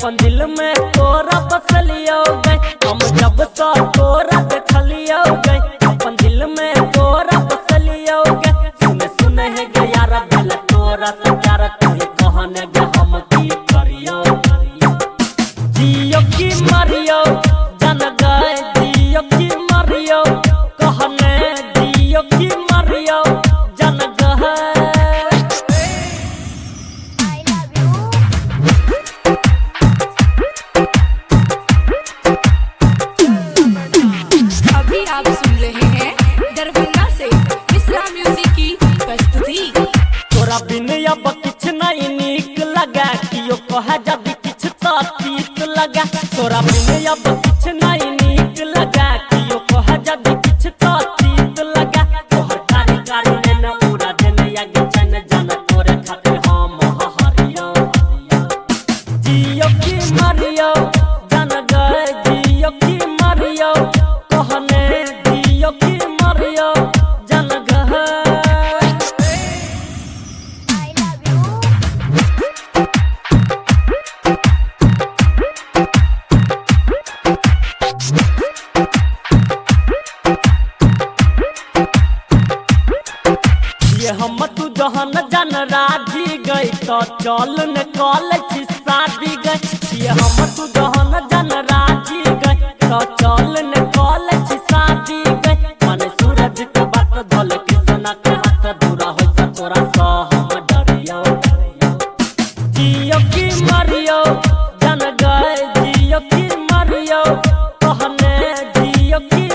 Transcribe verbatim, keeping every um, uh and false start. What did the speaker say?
अपन दिल में तोरा बसलियो गए हम जब तो तोरा देखलियो गए अपन दिल में तोरा बसलियो गए सुने सुने है गे यार दिल तोरा से प्यार तुझे कहने गे हम की करियो जियो की मरियो जन गए जियो की मरियो कहने जियो की मरियो जन गए अभी आप सुन रहे हैं दरभंगा से मिश्रा म्यूजिक की प्रस्तुति। तोरा बिन अब किछ नहीं नीक लगा कियो कह जब किछ तो तीत लगा तोरा बिन अब किछ नहीं नीक लगा कियो कह जब किछ तो तीत लगा तोहर कारी कारी ने न उड़ा देने या गचन जन तोरे खातिर हम हरियो जियो की मरियो जन गए जियो की मरियो कहने जियो की मरियो जन गए ये हम तू जहन जन राजी गई तो चल न कॉलेज शादी गई ये हम तू जहन जन राजी गई तो चल न कॉलेज शादी गई मन सूरज के बात धल किसना के हाथ दूरा हो तोरा सा हम डरियो जियो की मरियो जन गए जियो की मरियो कहने जियो की